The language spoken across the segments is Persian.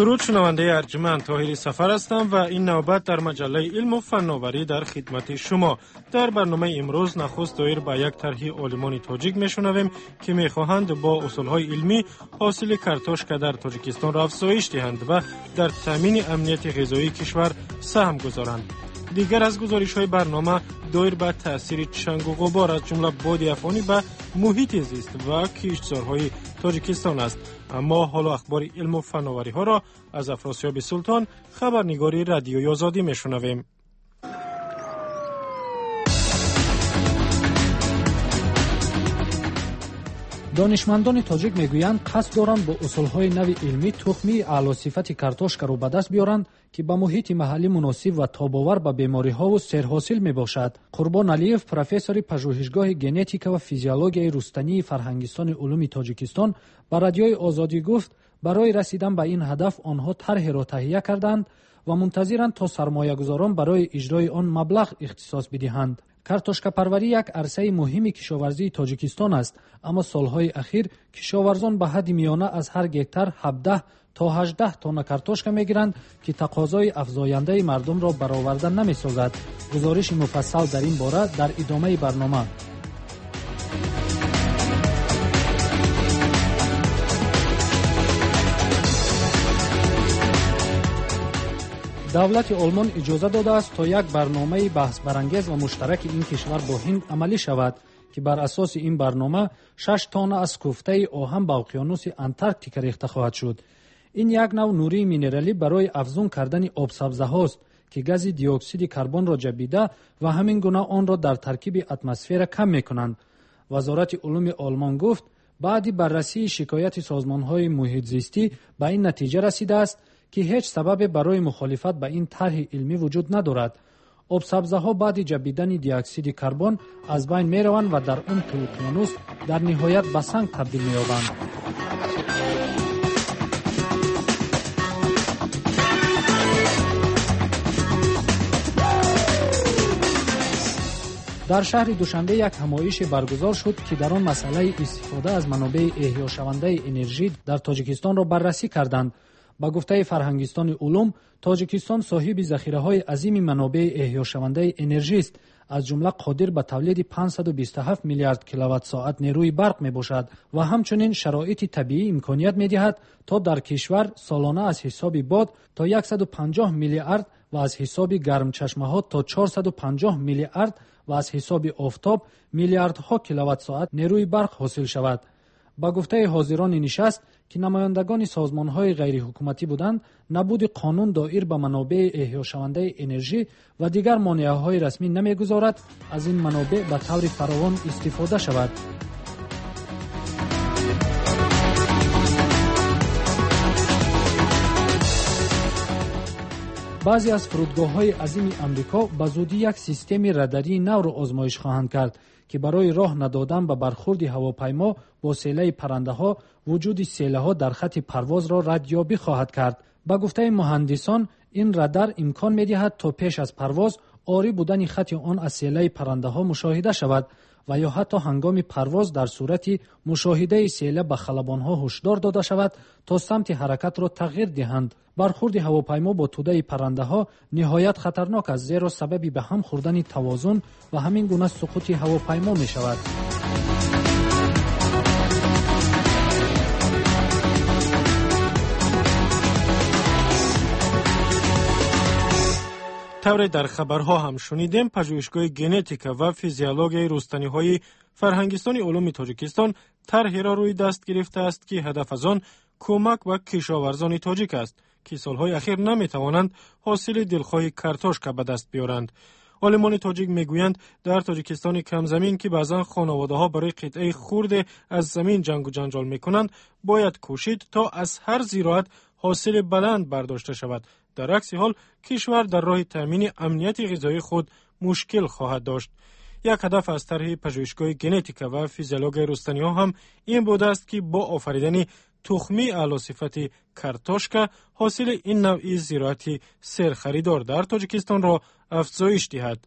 درود شنونده ارجمند، طاهری سفر هستم و این نوبت در مجله علم و فناوری در خدمت شما. در برنامه امروز نخست دایر به یک طرح عالمان تاجیک میشنویم که میخواهند با اصولهای علمی حاصل کارتوشکا در تاجیکستان را افزایش دهند و در تامین امنیت غذایی کشور سهم گذارند. دیگر از گزارش‌های برنامه دایر به تأثیر چنگ و غبار از جمله باد افغانی به محیط زیست و کشتزارهای تاجیکستان است. اما حالا اخبار علم و فناوری ها را از افراسیاب سلطان، خبرنگاری رادیوی آزادی میشنویم. دانشمندان تاجیک میگویند قصد دارند با اصولهای نو علمی تخمی اعلی صفت کارتوشکا را به دست بیارند که به محیط محلی مناسب و تاب‌آور به بیماری‌ها و سرحاصل میباشد. قربان علیف، پروفسور پژوهشگاه ژنتیک و فیزیولوژی رستنی فرهنگستان علوم تاجیکستان، به رادیوی آزادی گفت برای رسیدن به این هدف آنها طرحی را تهیه کردند و منتظرند تا سرمایه‌گذاران برای اجرای آن مبلغ اختصاص بدهند. کارتوشکا پروری یک عرصه مهمی کشاورزی تاجیکستان است، اما سالهای اخیر کشاورزان به حد میانه از هر گکتار 17 تا 18 تن کارتوشکا میگیرند که تقاضای افزاینده مردم را برآورده نمی‌سازد. گزارش مفصل در این باره در ادامه برنامه. دولت آلمان اجازه داده است تا یک برنامه بحث برانگیز و مشترک این کشور با هند عملی شود که بر اساس این برنامه 6 تن از کوفته آهن به اقیانوس انتارکتیک ریخته خواهد شد. این یک نوع نوری مینرالی برای افزون کردن آب سبزه هاست که گاز دی اکسید کربن را جبیده و همین گونه آن را در ترکیب اتمسفر کم میکنند. وزارت علوم آلمان گفت بعد بررسی شکایت سازمان‌های محیط زیستی به این نتیجه رسیده است که هیچ سبب برای مخالفت به این طرح علمی وجود ندارد. آب سبزه ها بعد جبیدن دی اکسید کربن از بین می روند و در عمق اقیانوس در نهایت به سنگ تبدیل می یابند. در شهر دوشنبه یک همایش برگزار شد که در آن مسئله استفاده از منابع احیا شونده انرژی در تاجیکستان را بررسی کردند. با گفته فرهنگستان علوم، تاجیکستان صاحب ذخیره‌های عظیم منابع احیا شونده انرژی است، از جمله قادر به تولید 527 میلیارد کیلووات ساعت نیروی برق میباشد و همچنین شرایط طبیعی امکانیت میدهد تا در کشور سالانه از حساب باد تا 150 میلیارد و از حساب گرمچشمه‌ها تا 450 میلیارد و از حساب آفتاب میلیاردها کیلووات ساعت نیروی برق حاصل شود. با گفته حاضران نشست که نمایندگان سازمان‌های غیر حکومتی بودند، نبود قانون دایر به منابع احیا شونده انرژی و دیگر مانعه‌های رسمی نمی‌گذارد از این منابع به طور فراوان استفاده شود. بعضی از فرودگاه‌های عظیم آمریکا به زودی یک سیستم راداری نو را آزمایش خواهند کرد که برای راه ندادن به برخورد هواپیما با سیله پرنده‌ها وجود سیله‌ها در خط پرواز را ردیابی خواهد کرد. با گفته مهندسان این رادار امکان می‌دهد تا پیش از پرواز عاری بودن خط آن از سیله پرنده‌ها مشاهده شود و یا حتی هنگام پرواز در صورت مشاهده سیله به خلبان‌ها هشدار داده شود تا سمت حرکت را تغییر دهند. برخورد هواپیما با توده پرنده‌ها نهایت خطرناک است، زیرا سببی به هم خوردن توازن و همین گونه سقوط هواپیما می شود. طوری در خبرها هم شنیدیم پژوهشگاه ژنتیک و فیزیولوژی رستنی‌های فرهنگستان علوم تاجیکستان طرحی را روی دست گرفته است که هدف از آن کمک به کشاورزان تاجیک است که سالهای اخیر نمیتوانند حاصل دلخواه کارتوشکا به دست بیارند. عالمان تاجیک میگویند در تاجیکستان کم زمین که بعضا خانواده‌ها برای قطعه خرد از زمین جنگ و جنجال میکنند، باید کوشید تا از هر زراعت حاصل بلند برداشته شود. در عکس حال کشور در راه تامین امنیت غذایی خود مشکل خواهد داشت. یک هدف از طرح پژوهشگاه ژنتیک و فیزیولوژی رستنی‌ها هم این بوده است که با آفریدن تخمی اعلی صفت کارتوشکا حاصل این نوعی زراعتی سرخریدار در تاجیکستان را افزایش دهد.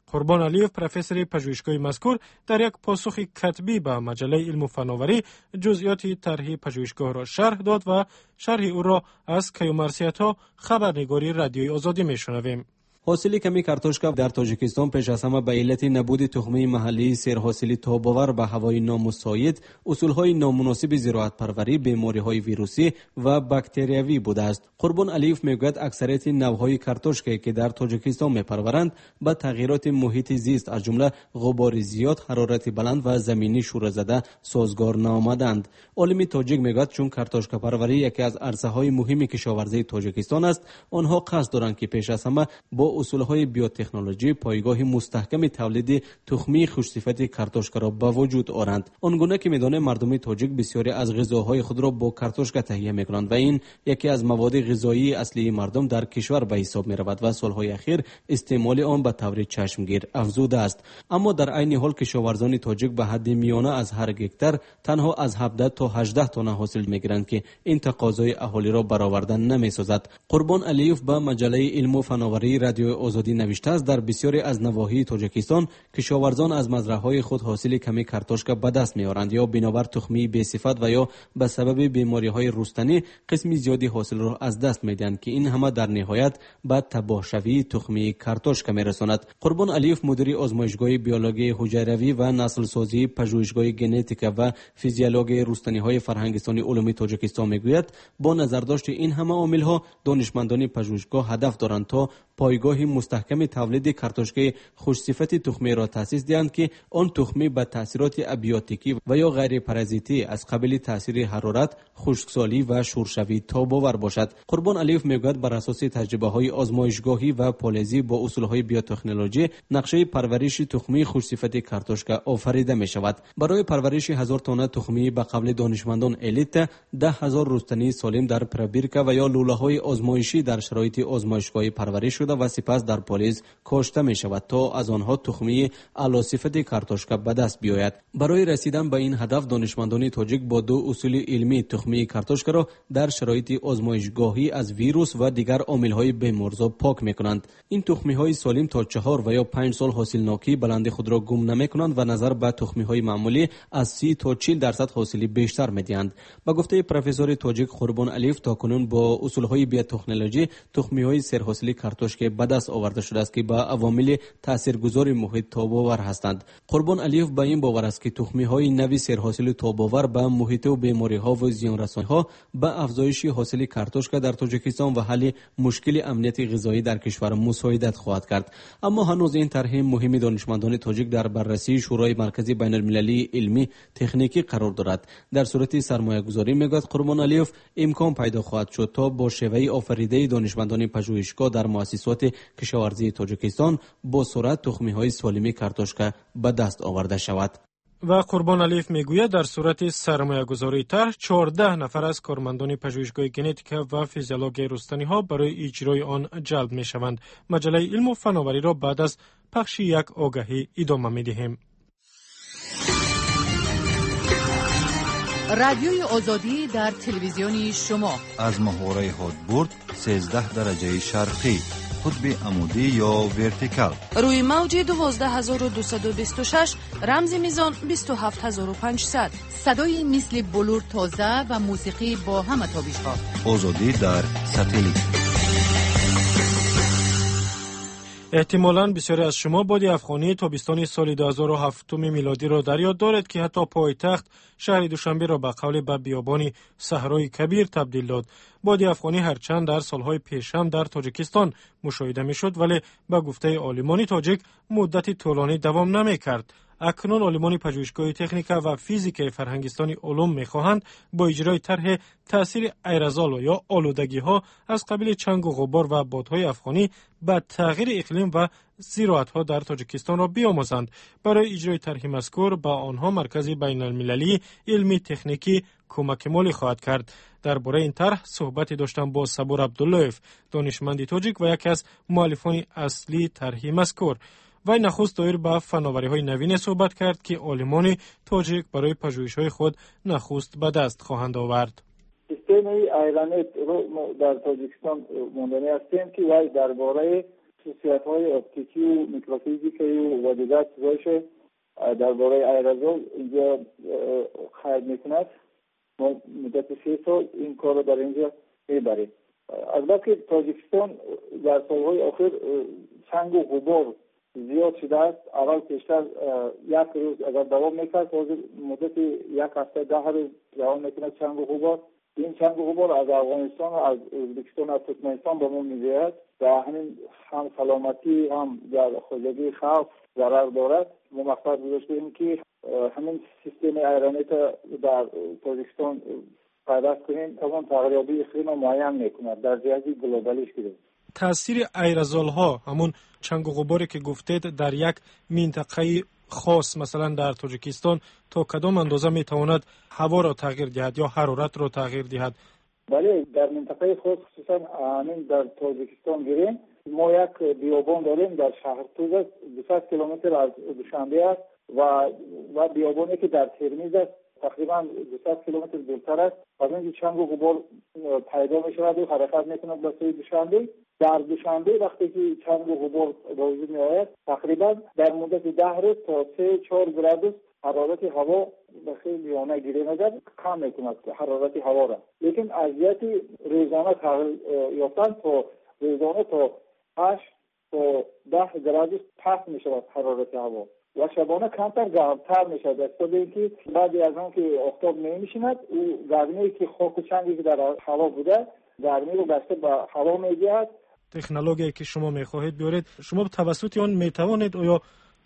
قربان علیف پروفسور پژوهشگاه مذکور در یک پاسخ کتبی به مجله علم و فناوری جزئیات طرح پژوهشگاه را شرح داد و شرح او را از کیومرثیتا خبرنگاری رادیوی آزادی میشنویم. حاصل کمی کارتوشکا در تاجیکستان پیش از همه به علت نبود تخم محلی، سیرحاصلی تاب‌آور به هوای نامساعد، اصولهای نامناسب زراعت پروری، بیماری‌های ویروسی و باکتریوی بوده است. قربان علیف میگوید اکثریت نوع‌های کارتوشکایی که در تاجیکستان میپرورند به تغییرات محیط زیست از جمله غبار زیاد، حرارت بلند و زمینی شوره زده سازگار نآمدند. عالم تاجیک میگوید چون کارتوشکا پروری یکی از عرصه‌های مهم کشاورزی تاجیکستان است، آنها قصد دارند که پیش از همه با اصولهای بیوتکنولوژی پایگاه مستحکم تولید تخمی خوش‌صفت کارتوشکا را به وجود آورند. آنگونه که میدانیم مردم تاجیک بسیاری از غذاهای خود را با کارتوشکا تهیه میکنند و این یکی از مواد غذایی اصلی مردم در کشور به حساب میرود و سالهای اخیر استعمال آن به طور چشمگیر افزوده است. اما در عین حال کشاورزان تاجیک به حد میانه از هر هکتار تنها از 17 تا 18 تن حاصل میگیرند که این تقاضای اهالی را برآورده نمیسازد. قربان علیف به مجله علم و فناوری رادیو آزادی نوشته است در بسیاری از نواحی تاجیکستان کشاورزان از مزرعه‌های خود حاصل کمی کارتوشکا به دست می‌آورند یا بنابر تخمی بی‌صفت و یا به سبب بیماری‌های رستنی قسم زیادی حاصل را از دست می‌دهند که این همه در نهایت به تباهشوی تخمی کارتوشکا می‌رساند. قربان علیف مدیر آزمایشگاه بیولوژی حجروی و نسل سازی پژوهشگاه ژنتیک و فیزیولوژی رستنی‌های فرهنگستان علومی تاجیکستان می‌گوید با نظرداشت این همه عامل‌ها دانشمندان پژوهشگاه هدف دارند تا پایگاه مستحکم تولید کارتوشکای خوش‌صفت تخمی را تأسیس دهند که آن تخمی به تاثیرات ابیوتیکی و یا غیر پارازیتی از قبیل تاثیر حرارت، خشکسالی و شورشوی تاب‌آور باشد. قربان علیف میگوید بر اساس تجربه‌های آزمایشگاهی و پالیزی با اصول‌های بیوتکنولوژی نقشه پرورش تخمی خوش‌صفت کارتوشکا آفریده می‌شود. برای پرورش 1000 تن تخمی به قبل دانشمندان الیت 10,000 رستنی سالم در پربیرکا و یا لوله‌های آزمایشی در شرایط آزمایشگاهی پرورش و سپس در پالیز کاشته می شود تا از آنها تخمی اعلی صفت کارتوشکا به دست بیاید. برای رسیدن به این هدف دانشمندان تاجیک با دو اصول علمی تخمی کارتوشکا را در شرایط آزمایشگاهی از ویروس و دیگر عامل‌های بیمارزا پاک می‌کنند. این تخمی‌های سالم تا 4 و یا 5 سال حاصلناکی بلند خود را گم نمی‌کنند و نظر به تخمی‌های معمولی از 30 تا 40% حاصلی بیشتر می‌دهند. با گفته پروفسور تاجیک قربان علیف تاکنون با اصول‌های بیوتکنولوژی تخمی‌های سرحاصلی کارتوشکا که به دست آورده شده است که با عوامل تاثیرگذار محیط تاب‌آور هستند. قربان علیف به این باور است که تخمی‌های نوی سرحاصل تاب‌آور به محیط و بیماری‌ها و زیان‌رسانی‌ها به افزایش حاصل کارتوشکا در تاجیکستان و حل مشکل امنیت غذایی در کشور مساعدت خواهد کرد. اما هنوز این طرح مهم دانشمندان تاجیک در بررسی شورای مرکزی بین‌المللی علمی تکنیکی قرار دارد. در صورت سرمایه‌گذاری میگوید قربان علیف امکان پیدا خواهد شد تا با شیوه آفریده دانشمندان پژوهشگاه در مؤسسات کشاورزی تاجیکستان با سرعت تخمی‌های سالم کارتوشکا به دست آورده شود. و قربان علیف میگوید در صورت سرمایه‌گذاری طرح 14 نفر از کارمندان پژوهشگاه ژنتیک و فیزیولوژی رستنی‌ها برای اجرای آن جلب می‌شوند. مجله علم و فناوری را بعد از پخش یک آگهی ادامه می‌دهیم. رادیوی آزادی در تلویزیونی شما از محوره هادبورد 13 درجه شرقی، قطب عمودی یا ورتیکال، روی موج 12226 رمز میزان 27500، صدای مثل بلور تازه و موسیقی با همه تابش‌ها. آزادی در ساتلیت. احتمالاً بسیاری از شما بادی افغانی تابستان سال 2007 میلادی را در یاد دارد که حتی پایتخت شهر دوشنبه را به قول به بیابان صحرای کبیر تبدیل داد. بادی افغانی هرچند در سالهای پیش هم در تاجیکستان مشاهده میشد ولی به گفته عالمان تاجیک مدت طولانی دوام نمیکرد. اکنون عالمان پژوهشگاه تکنیک و فیزیک فرهنگستان علوم میخواهند با اجرای طرح تاثیر ایرزال یا آلودگی‌ها از قبیل چنگ و غبار و بادهای افغانی به تغییر اقلیم و زراعت‌ها در تاجیکستان را بیاموزند. برای اجرای طرح مذکور به آنها مرکز بین‌المللی علمی تکنیکی کمک مالی خواهد کرد. درباره این طرح صحبت داشتم با صبور عبداللهیف، دانشمند تاجیک و یکی از مؤلفان اصلی طرح مذکور. وی نخست دایر به فناوری‌های نوین صحبت کرد که عالمان تاجیک برای پژوهش‌های خود نخست به دست خواهند آورد. سیستم ایرانت رو در تاجیکستان موندنی هستیم که وی درباره خصوصیت‌های اپتیکی و میکروفیزیکی و دیگر چیزایش درباره ایرزول اینجا خرید میکند. ما مدت 3 سال این کار رو در اینجا میبریم. البته تاجیکستان در سالهای آخر سنگ و غبار زیاد شده است. اول پیشتر 1 روز اگر دوام میکرد، حاضر مدت 1 هفته 10 روز دوام میکند سنگ و غبار. این سنگ و غبار از افغانستان و از ازبکستان و ترکمنستان به ما می‌آید و همین هم سلامتی هم در خودگی خلق ضرر دارد. ما مقصد گذاشتیم که همین سیستم ایرانیت در تاجیکستان پیدا کنیم تا اون تغییرات اقلیم معین میکند در جهت گلوبالیش کنیم. تاثیر ایرزول ها، همون چنگ و غباری که گفتید، در یک منطقه خاص مثلا در تاجیکستان تا کدام اندازه میتواند هوا را تغییر دهد یا حرارت را تغییر دهد؟ بله، در منطقه خاص خصوصا همین در تاجیکستان گیریم ما یک بیابان داریم در شهر توز 200 کیلومتر از دوشنبه است و بیابانی که در ترمیز است تقریبا 200 کیلومتر دورتر است. از اینجا چنگ و غبار پیدا می شود و حرکت میکند به سوی دوشنبه. در دوشنبه وقتی که چنگ و غبار به وجود می آید تقریبا در مدت 10 روز تا 3-4 گرادوس حرارت هوا به خیلی میانه گیری نظر کم میکند حرارت هوا را. لیکن اذیت روزانه تغییر یافتن تا روزانه تا 8 تا 10 گرادوس پس می شود حرارت هوا و شبانه کمتر گرمتر می شود. از اینکه بعد از آن که آفتاب نمیشیند او گرمی که خاک و چنگی که در هوا بوده گرمی رو بسته به هوا می‌دهد. تکنولوژی که شما می‌خواهید بیارید، شما توسط آن می‌توانید آیا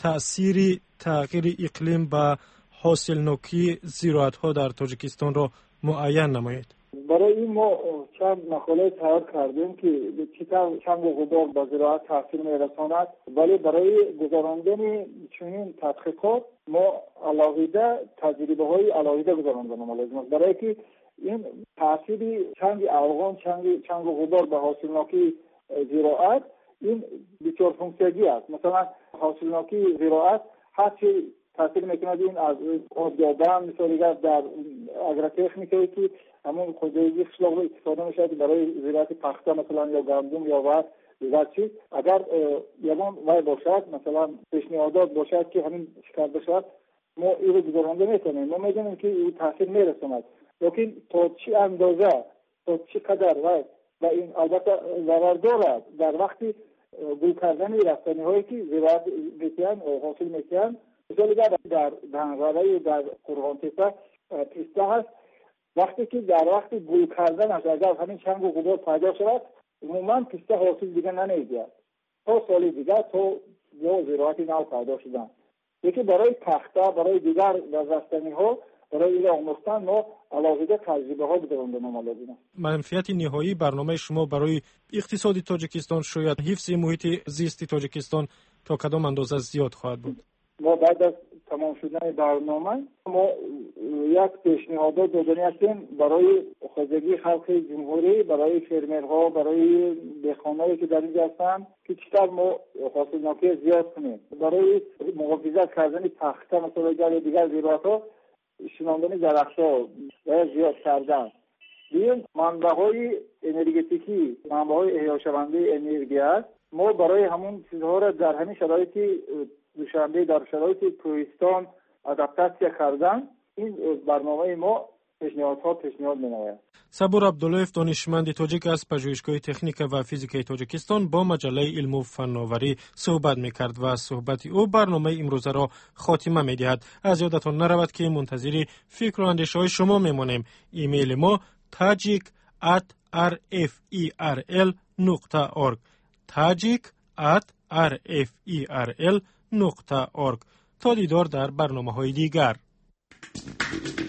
تأثیر تغییر اقلیم به حاصلنوکی زراعت‌ها در تاجیکستان را معین نمایید؟ برای این ما چند مقاله تیار کردیم که چطور چنگ و غبار به زراعت تاثیر می‌رساند، ولی برای گذراندن چنین تحقیقات ما علاوه تجربه‌های علاوه گذراندن لازم است برای که این تاثیر چنگ افغان چنگ و غبار به حاصلنوکی زراعت این بیچار فونکسیگی است. مثلا حاصلنوکی زراعت هرچی تاثیر میکند این از آب دادن مثلا دیگر در اگرتکنیکی که همون خودروی خشلاق رو استفاده میشود برای زراعت پخته مثلا یا گندم یا ورد دیگر چیز. اگر یگان وای باشد مثلا پیشنهادات باشد که همین چیکار بشود ما این رو گذرانده میکنیم. ما میدونیم که این تاثیر میرساند، لیکن تا چی اندازه تا چی قدر و این البته ضرر دارد. در وقتی گل کردن رفتنی هایی که زراعت میکنن و حاصل میکنن مثلا در دنغره در قرغانتیپه پیسته هست، وقتی که در وقت گل کردن اگر همین چنگ و غبار پیدا شود عموما پیسته حاصل دیگه نمیدهد تا سال دیگه تا یا زراعت نو پیدا شدن. یکی برای پخته برای دیگر رفتنی ها برای این آموختن ما علاوه تجربه ها بدون ما لازم است. منفعت نهایی برنامه شما برای اقتصاد تاجیکستان شاید حفظ محیط زیست تاجیکستان تا کدام اندازه زیاد خواهد بود؟ ما بعد از تمام شدن برنامه ما یک پیشنهادات دادنی هستیم برای خودگی خلق جمهوری، برای فرمرها، برای دهقانایی که در اینجا هستند که چطور ما حاصلنوکی زیاد کنیم، برای محافظت کردن پخته مثلا دیگر زراعت‌ها شناندن درخت‌ها و زیاد کردن. این منبع‌های انرژتیکی، منبع‌های احیا شونده انرژی است. ما برای همون چیزها را در همین شرایط دوشنبه در شرایط کوهستان آداپتاسیا کردن. این برنامه ما پیشنهاد می‌نماید. صبور عبداللهیف دانشمند تاجیک از پژوهشگاه تکنیک و فیزیک تاجیکستان با مجله علم و فناوری صحبت می‌کرد و صحبت او برنامه امروز را خاتمه می‌دهد. از یادتان نرود که منتظر فکر و اندیشه‌های شما می‌مانیم. ایمیل ما tajik@rferl.org tajik@rferl.org. تا دیدار در برنامه‌های دیگر.